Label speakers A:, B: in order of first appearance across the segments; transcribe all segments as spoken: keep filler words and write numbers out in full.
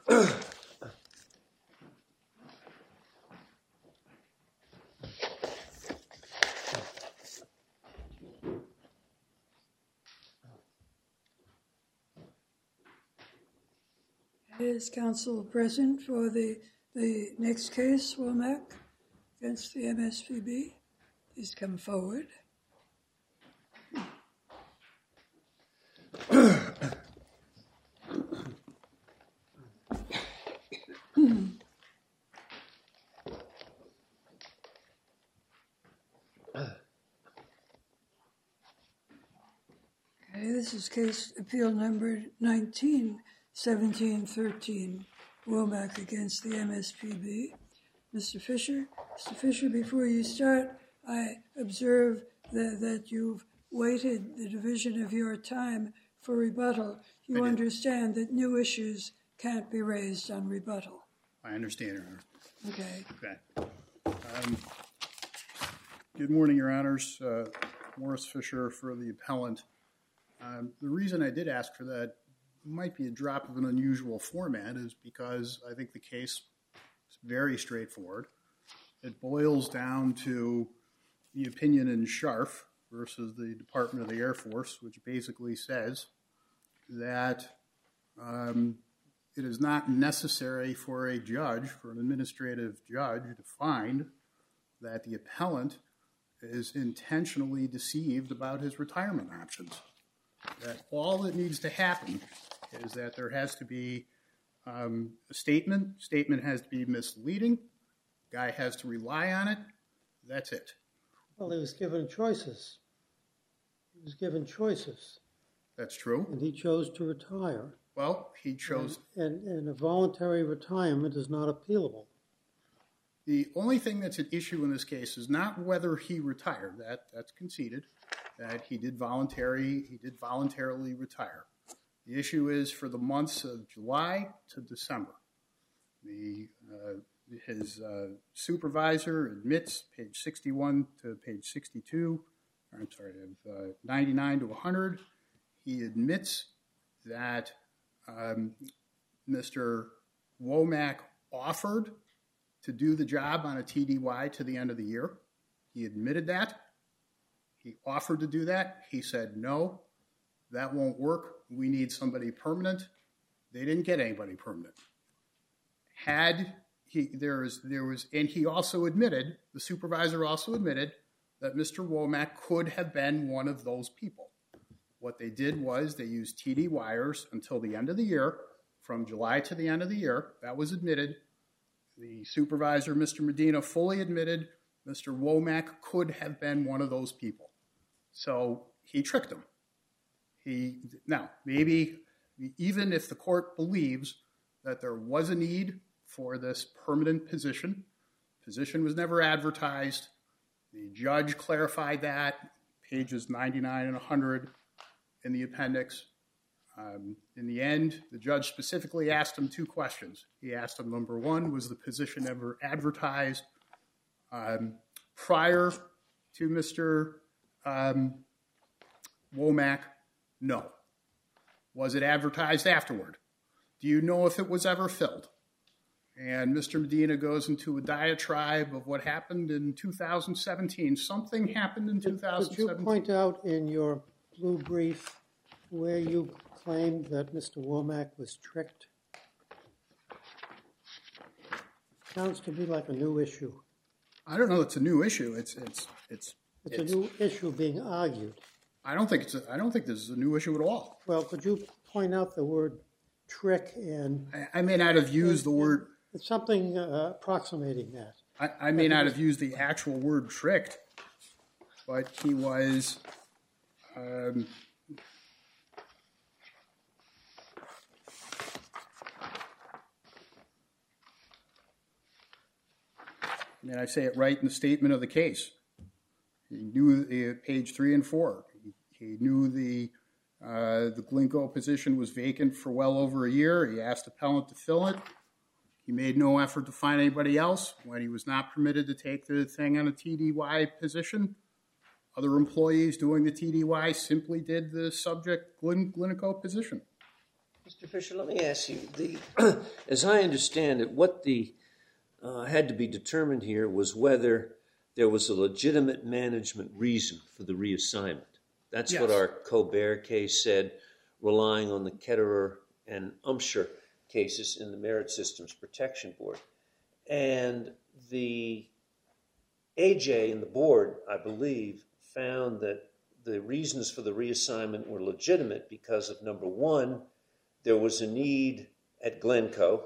A: Is counsel present for the, the next case, Womack, against the M S P B? Please come forward. Okay, this is case appeal number nineteen seventeen thirteen, Womack against the M S P B. Mister Fisher, Mister Fisher, before you start, I observe that, that you've waited the division of your time for rebuttal. You understand that new issues can't be raised on rebuttal.
B: I understand, Your Honor.
A: Okay.
B: Okay. Um, good morning, Your Honors. Uh, Morris Fisher for the appellant. Um, the reason I did ask for that might be a drop of an unusual format is because I think the case is very straightforward. It boils down to the opinion in Scharf versus the Department of the Air Force, which basically says that um, it is not necessary for a judge, for an administrative judge, to find that the appellant is intentionally deceived about his retirement options. That all that needs to happen is that there has to be um, a statement. Statement has to be misleading. Guy has to rely on it. That's it.
C: Well, he was given choices. He was given choices.
B: That's true.
C: And he chose to retire.
B: Well, he chose...
C: And, and, and a voluntary retirement is not appealable.
B: The only thing that's at issue in this case is not whether he retired. That that's conceded. That he did voluntary, he did voluntarily retire. The issue is for the months of July to December. The uh, his uh, supervisor admits, page sixty-one to page sixty-two, or I'm sorry, of uh, ninety-nine to one hundred, he admits that um, Mister Womack offered to do the job on a T D Y to the end of the year. He admitted that. He offered to do that. He said, no, that won't work. We need somebody permanent. They didn't get anybody permanent. Had he, there was, there was, and he also admitted, the supervisor also admitted that Mister Womack could have been one of those people. What they did was they used T D wires until the end of the year, from July to the end of the year. That was admitted. The supervisor, Mister Medina, fully admitted Mister Womack could have been one of those people. So he tricked him. He, now, maybe even if the court believes that there was a need for this permanent position, position was never advertised. The judge clarified that, pages ninety-nine and one hundred in the appendix. Um, in the end, the judge specifically asked him two questions. He asked him, number one, was the position ever advertised um, prior to Mister Um, Womack? No. Was it advertised afterward? Do you know if it was ever filled? And Mister Medina goes into a diatribe of what happened in two thousand seventeen. Something happened in two thousand seventeen.
C: Could you point out in your blue brief where you claimed that Mister Womack was tricked? Sounds to me like a new issue.
B: I don't know. It's a new issue. It's it's it's.
C: It's, it's a new issue being argued.
B: I don't think it's. A, I don't think this is a new issue at all.
C: Well, could you point out the word trick and?
B: I, I may not have used the word.
C: It's something uh, approximating that.
B: I, I may not have used the actual word tricked, but he was. Um, I mean, I say it right in the statement of the case. He knew the, page three and four. He, he knew the uh, the Glinko position was vacant for well over a year. He asked the appellant to fill it. He made no effort to find anybody else when he was not permitted to take the thing on a T D Y position. Other employees doing the T D Y simply did the subject Glin, Glinko position.
D: Mister Fisher, let me ask you, the, as I understand it, what the uh, had to be determined here was whether there was a legitimate management reason for the reassignment. That's yes. what our Colbert case said, relying on the Ketterer and Umsher cases in the Merit Systems Protection Board. And the A J and the board, I believe, found that the reasons for the reassignment were legitimate because of, number one, there was a need at Glencoe,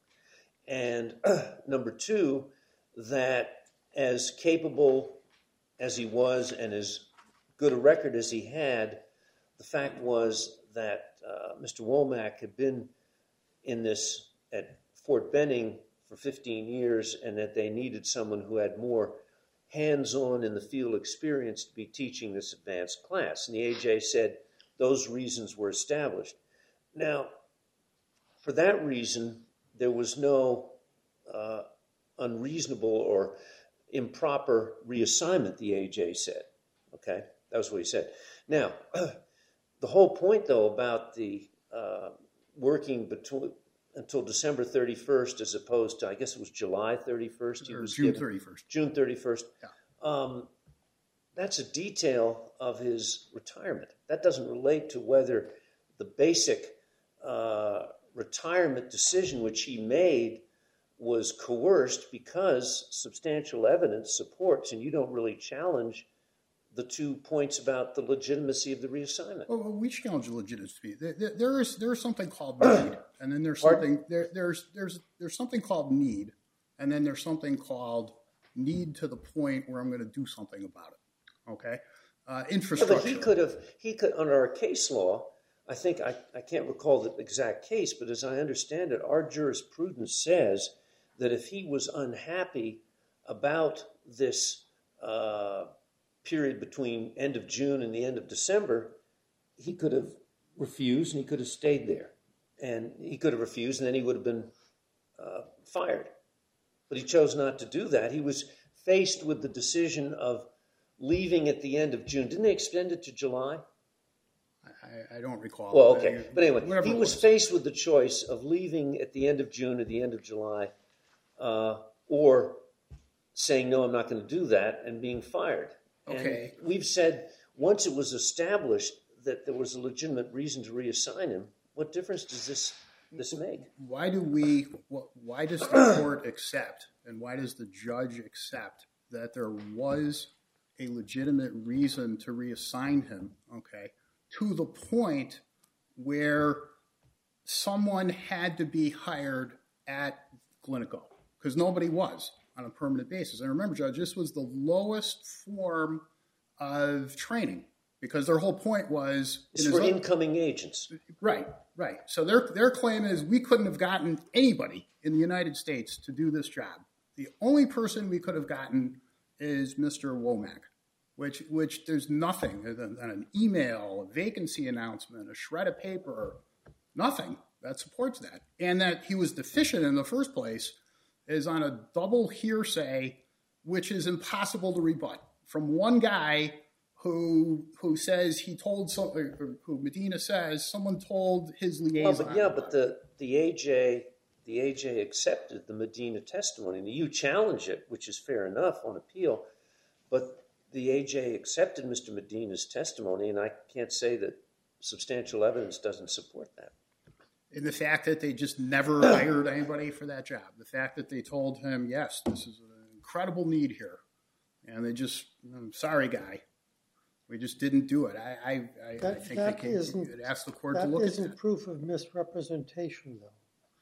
D: and uh, number two, that as capable as he was and as good a record as he had, the fact was that uh, Mister Womack had been in this at Fort Benning for fifteen years, and that they needed someone who had more hands-on in the field experience to be teaching this advanced class. And the A J said those reasons were established. Now, for that reason, there was no uh, unreasonable or improper reassignment, the A J said. Okay, that was what he said. Now, the whole point, though, about the uh, working between until December thirty-first as opposed to, I guess it was July thirty-first. He was
B: June
D: given,
B: thirty-first.
D: June thirty-first.
B: Yeah.
D: Um, that's a detail of his retirement. That doesn't relate to whether the basic uh, retirement decision which he made was coerced, because substantial evidence supports, and you don't really challenge the two points about the legitimacy of the reassignment.
B: Well, we challenge the legitimacy. There, there, there is there is something called need, and then there's something there, there's there's there's something called need, and then there's something called need to the point where I'm going to do something about it. Okay, uh, infrastructure.
D: Yeah, but he could have he could under our case law. I think I, I can't recall the exact case, but as I understand it, our jurisprudence says that if he was unhappy about this uh, period between end of June and the end of December, he could have refused and he could have stayed there. And he could have refused and then he would have been uh, fired. But he chose not to do that. He was faced with the decision of leaving at the end of June. Didn't they extend it to July?
B: I, I don't recall.
D: Well, okay. But anyway, he was,
B: was
D: faced with the choice of leaving at the end of June or the end of July, uh, or saying, no, I'm not going to do that, and being fired.
B: Okay.
D: And we've said once it was established that there was a legitimate reason to reassign him, what difference does this this make?
B: Why do we, why does the court accept, and why does the judge accept that there was a legitimate reason to reassign him, okay, to the point where someone had to be hired at Glencoe? Because nobody was on a permanent basis. And remember, Judge, this was the lowest form of training, because their whole point was...
D: It's for incoming agents.
B: Right, right. So their, their claim is we couldn't have gotten anybody in the United States to do this job. The only person we could have gotten is Mister Womack, which which there's nothing, than an email, a vacancy announcement, a shred of paper, nothing that supports that. And that he was deficient in the first place is on a double hearsay, which is impossible to rebut, from one guy who who says he told some, who Medina says someone told his liaison.
D: Well, but yeah, but the the A J the A J accepted the Medina testimony. Now, you challenge it, which is fair enough on appeal, but the A J accepted Mister Medina's testimony, and I can't say that substantial evidence doesn't support that.
B: And the fact that they just never hired anybody for that job, the fact that they told him, yes, this is an incredible need here, and they just, I'm sorry, guy, we just didn't do it. I, I, I,
C: that,
B: I think
C: that
B: they can ask the court to look at that. That
C: isn't proof of misrepresentation, though.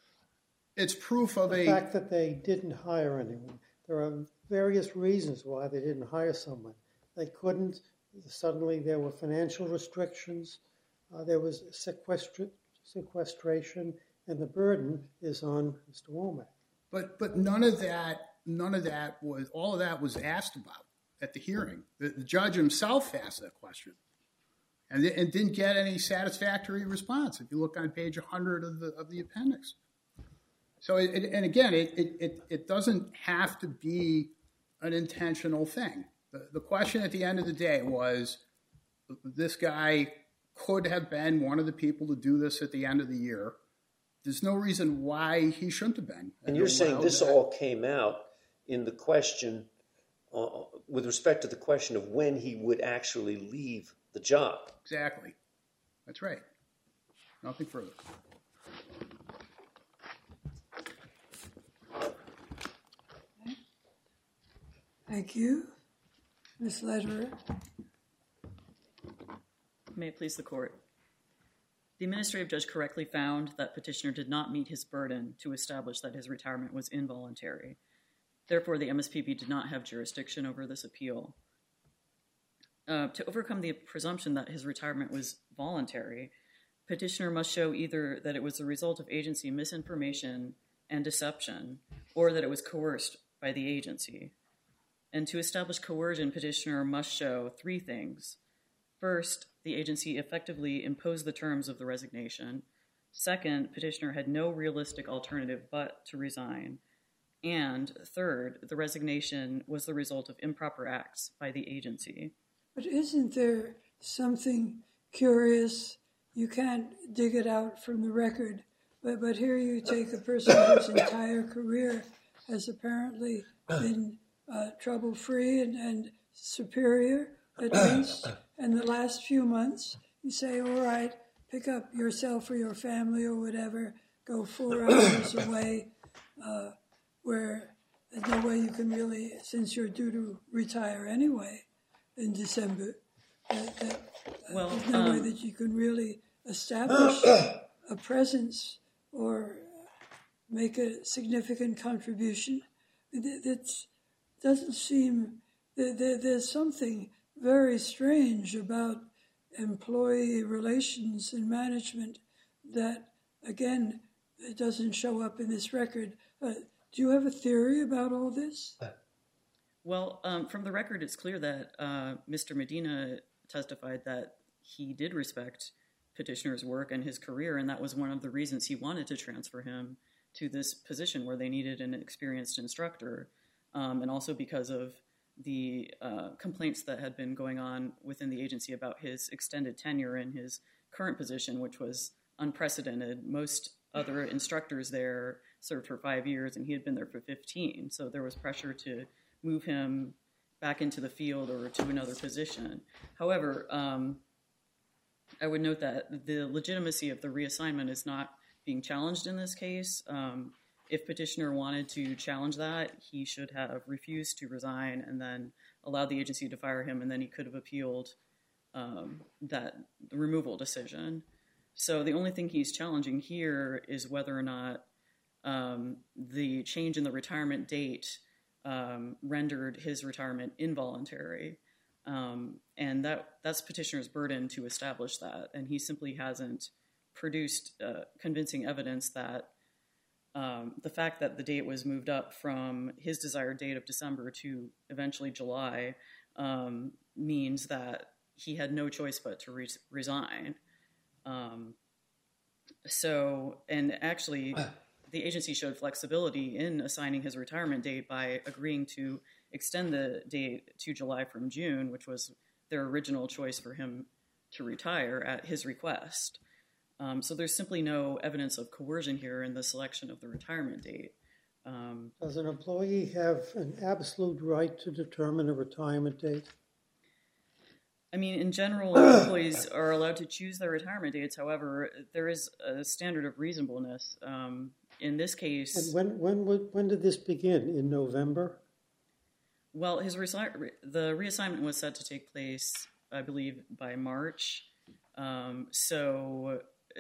B: It's proof of
C: the
B: a...
C: The fact that they didn't hire anyone. There are various reasons why they didn't hire someone. They couldn't. Suddenly there were financial restrictions. Uh, there was sequestra- sequestration, and the burden is on Mister Womack.
B: But but none of that, none of that was, all of that was asked about at the hearing. The, the judge himself asked that question, and, and didn't get any satisfactory response. If you look on page one hundred of the of the appendix. So, it, it, and again, it, it it doesn't have to be an intentional thing. The, the question at the end of the day was, this guy could have been one of the people to do this at the end of the year. There's no reason why he shouldn't have been.
D: And you're saying this
B: that.
D: all came out in the question, uh, with respect to the question of when he would actually leave the job.
B: Exactly. That's right. Nothing further.
A: Thank you. Miz Lederer.
E: May it please the court. The administrative judge correctly found that petitioner did not meet his burden to establish that his retirement was involuntary. Therefore, the M S P B did not have jurisdiction over this appeal. Uh, to overcome the presumption that his retirement was voluntary, petitioner must show either that it was the result of agency misinformation and deception, or that it was coerced by the agency. And to establish coercion, petitioner must show three things. First, the agency effectively imposed the terms of the resignation. Second, petitioner had no realistic alternative but to resign. And third, the resignation was the result of improper acts by the agency.
A: But isn't there something curious? You can't dig it out from the record, but, but here you take a person whose entire career has apparently been uh, trouble-free and, and superior, at least, and the last few months, you say, all right, pick up yourself or your family or whatever, go four hours away, uh, where there's no way you can really, since you're due to retire anyway in December, that, that uh,
E: Well,
A: there's no
E: um,
A: way that you can really establish a presence or make a significant contribution. It, it doesn't seem, that there, there's something very strange about employee relations and management that, again, it doesn't show up in this record. Uh, do you have a theory about all this?
E: Well, um, from the record, it's clear that uh, Mister Medina testified that he did respect petitioner's work and his career, and that was one of the reasons he wanted to transfer him to this position where they needed an experienced instructor, um, and also because of the uh, complaints that had been going on within the agency about his extended tenure in his current position, which was unprecedented. Most other instructors there served for five years, and he had been there for fifteen, so there was pressure to move him back into the field or to another position. However, um, I would note that the legitimacy of the reassignment is not being challenged in this case. Um, if petitioner wanted to challenge that, he should have refused to resign and then allowed the agency to fire him, and then he could have appealed um, that removal decision. So the only thing he's challenging here is whether or not um, the change in the retirement date um, rendered his retirement involuntary. Um, and that that's petitioner's burden to establish that. And he simply hasn't produced uh, convincing evidence that um, the fact that the date was moved up from his desired date of December to eventually July um, means that he had no choice but to re- resign. Um, so, and actually, the agency showed flexibility in assigning his retirement date by agreeing to extend the date to July from June, which was their original choice for him to retire at his request. Um, so there's simply no evidence of coercion here in the selection of the retirement date. Um,
C: Does an employee have an absolute right to determine a retirement date?
E: I mean, in general, employees are allowed to choose their retirement dates. However, there is a standard of reasonableness. Um, in this case...
C: And when, when, would, when did this begin? In November?
E: Well, his resi- the reassignment was set to take place, I believe, by March. Um, so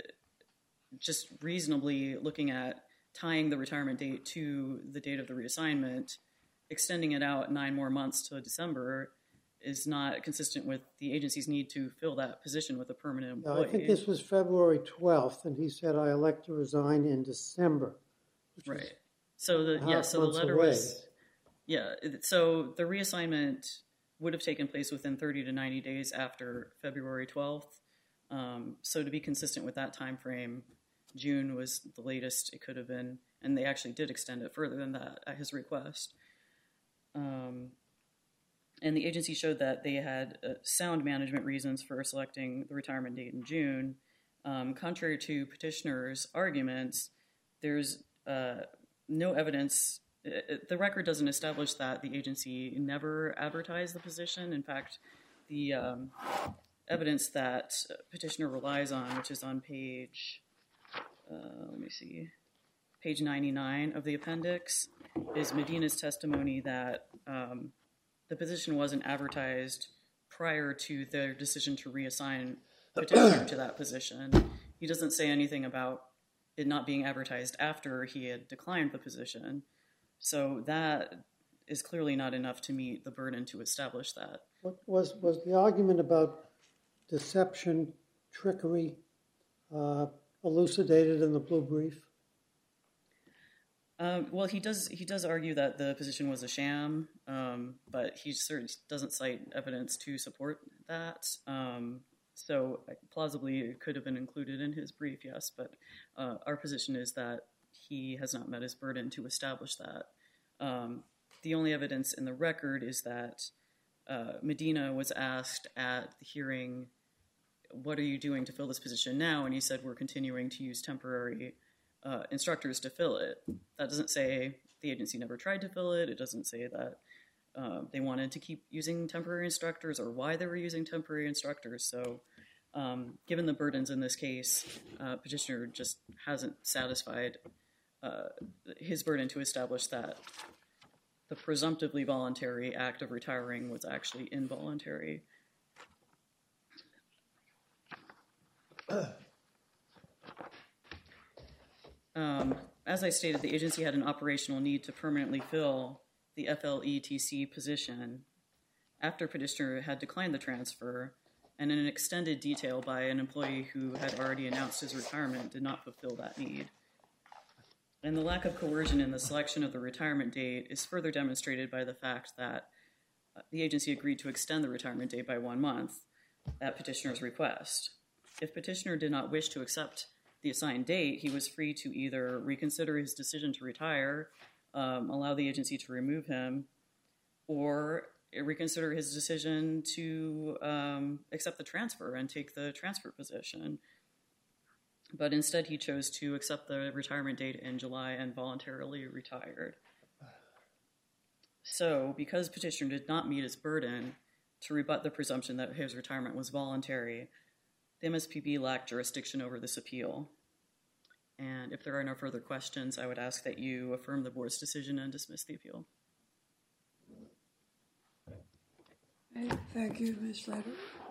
E: just reasonably looking at tying the retirement date to the date of the reassignment, extending it out nine more months to December is not consistent with the agency's need to fill that position with a permanent employee.
C: Now, I think this was February twelfth, and he said, I elect to resign in December.
E: Right. So the yeah, so the letter
C: away.
E: was yeah. So the reassignment would have taken place within thirty to ninety days after February twelfth. Um, so to be consistent with that time frame, June was the latest it could have been, and they actually did extend it further than that at his request. Um, and the agency showed that they had uh, sound management reasons for selecting the retirement date in June. Um, contrary to petitioner's arguments, there's uh, no evidence. It, the record doesn't establish that the agency never advertised the position. In fact, the um, evidence that petitioner relies on, which is on page, uh, let me see, page ninety-nine of the appendix, is Medina's testimony that um, the position wasn't advertised prior to their decision to reassign petitioner to that position. He doesn't say anything about it not being advertised after he had declined the position. So that is clearly not enough to meet the burden to establish that.
C: What was, was the argument about deception, trickery, uh, elucidated in the blue brief?
E: Um, well, he does he does argue that the position was a sham, um, but he certainly doesn't cite evidence to support that. Um, so plausibly it could have been included in his brief, yes, but uh, our position is that he has not met his burden to establish that. Um, the only evidence in the record is that uh, Medina was asked at the hearing, what are you doing to fill this position now? And he said, we're continuing to use temporary uh, instructors to fill it. That doesn't say the agency never tried to fill it. It doesn't say that uh, they wanted to keep using temporary instructors or why they were using temporary instructors. So um, given the burdens in this case, uh, petitioner just hasn't satisfied uh, his burden to establish that the presumptively voluntary act of retiring was actually involuntary. Um, as I stated, the agency had an operational need to permanently fill the F L E T C position after petitioner had declined the transfer, and in an extended detail by an employee who had already announced his retirement did not fulfill that need. And the lack of coercion in the selection of the retirement date is further demonstrated by the fact that the agency agreed to extend the retirement date by one month at petitioner's request. If petitioner did not wish to accept the assigned date, he was free to either reconsider his decision to retire, um, allow the agency to remove him, or reconsider his decision to um, accept the transfer and take the transfer position. But instead, he chose to accept the retirement date in July and voluntarily retired. So, because petitioner did not meet his burden to rebut the presumption that his retirement was voluntary, the M S P B lacked jurisdiction over this appeal. And if there are no further questions, I would ask that you affirm the board's decision and dismiss the appeal.
A: Okay, thank you, Miz Slater.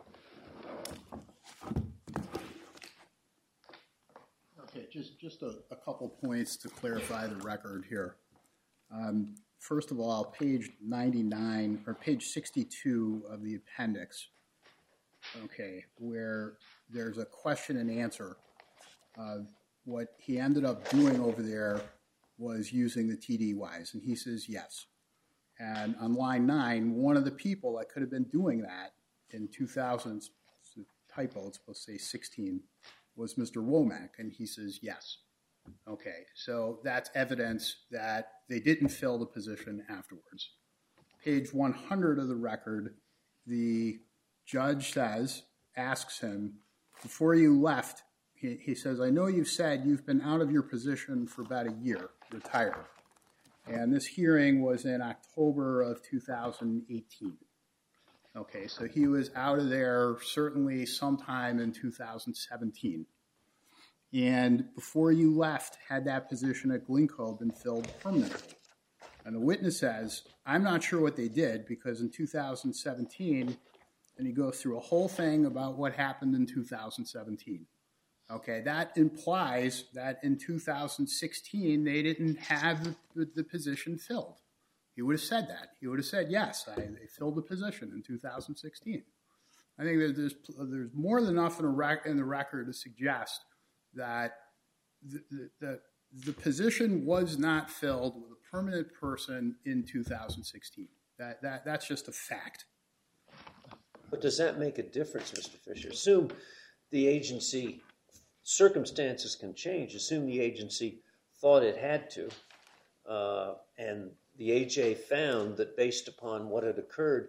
B: Okay, just, just a, a couple points to clarify the record here. Um, first of all, page ninety-nine, or page sixty-two of the appendix, okay, where there's a question and answer. Uh, what he ended up doing over there was using the T D Ys, and he says yes. And on line nine, one of the people that could have been doing that in two thousand, it's a typo, it's supposed to say sixteen, was Mister Womack, and he says yes. Okay, so that's evidence that they didn't fill the position afterwards. Page one hundred of the record, the judge says, asks him, before you left, he, he says, I know you've said you've been out of your position for about a year, retired. And this hearing was in October of two thousand eighteen. Okay, so he was out of there certainly sometime in two thousand seventeen. And before you left, had that position at Glencoe been filled permanently? And the witness says, I'm not sure what they did, because in two thousand seventeen, and he goes through a whole thing about what happened in two thousand seventeen. Okay, that implies that in two thousand sixteen, they didn't have the, the position filled. He would have said that. He would have said, yes, I, they filled the position in two thousand sixteen. I think that there's, there's more than enough in, a rec, in the record to suggest that the, the, the, the position was not filled with a permanent person in two thousand sixteen. That, that, that's just a fact.
D: But does that make a difference, Mister Fisher? Assume the agency, circumstances can change. Assume the agency thought it had to, uh, and the A J found that based upon what had occurred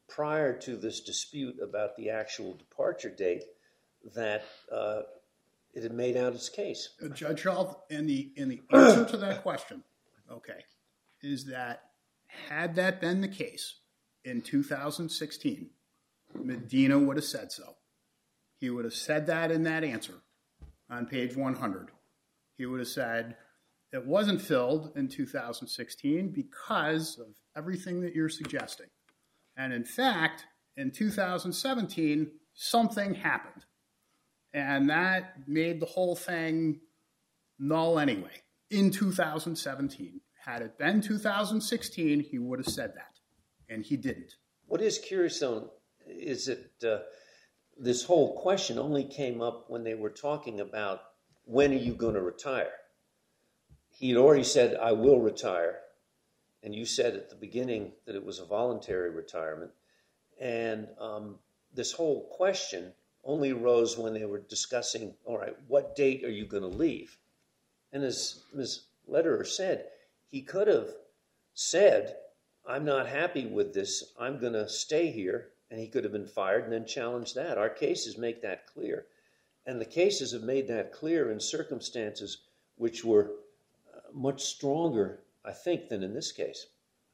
D: prior to this dispute about the actual departure date that uh, it had made out its case.
B: Uh, Judge Schultz, and the, and the answer to that question, okay, is that had that been the case in two thousand sixteen, Medina would have said so. He would have said that in that answer on page one hundred. He would have said it wasn't filled in two thousand sixteen because of everything that you're suggesting. And in fact, in two thousand seventeen, something happened. And that made the whole thing null anyway in two thousand seventeen. Had it been two thousand sixteen, he would have said that. And he didn't.
D: What is curious, though, is that uh, this whole question only came up when they were talking about when are you going to retire? He had already said, I will retire. And you said at the beginning that it was a voluntary retirement. And um, this whole question only arose when they were discussing, all right, what date are you going to leave? And as Miz Lederer said, he could have said, I'm not happy with this. I'm going to stay here. And he could have been fired and then challenged that. Our cases make that clear. And the cases have made that clear in circumstances which were much stronger, I think, than in this case.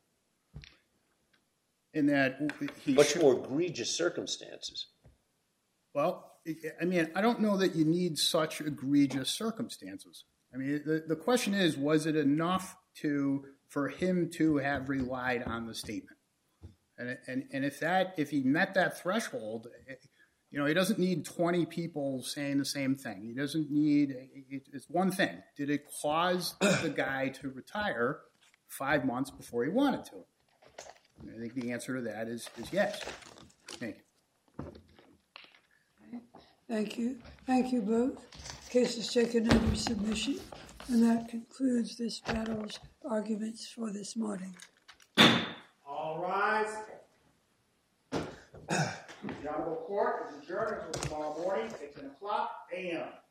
B: In that he
D: much
B: should,
D: more egregious circumstances.
B: Well, I mean, I don't know that you need such egregious circumstances. I mean, the, the question is, was it enough to for him to have relied on the statement? And and and if that if he met that threshold, you know, he doesn't need twenty people saying the same thing. He doesn't need it's one thing. Did it cause the guy to retire five months before he wanted to? And I think the answer to that is is yes. Thank you.
A: Okay. Thank you. Thank you both. Case is taken under submission, and that concludes this panel's arguments for this morning.
F: All rise. The Honorable Court is adjourned until tomorrow morning at ten o'clock a m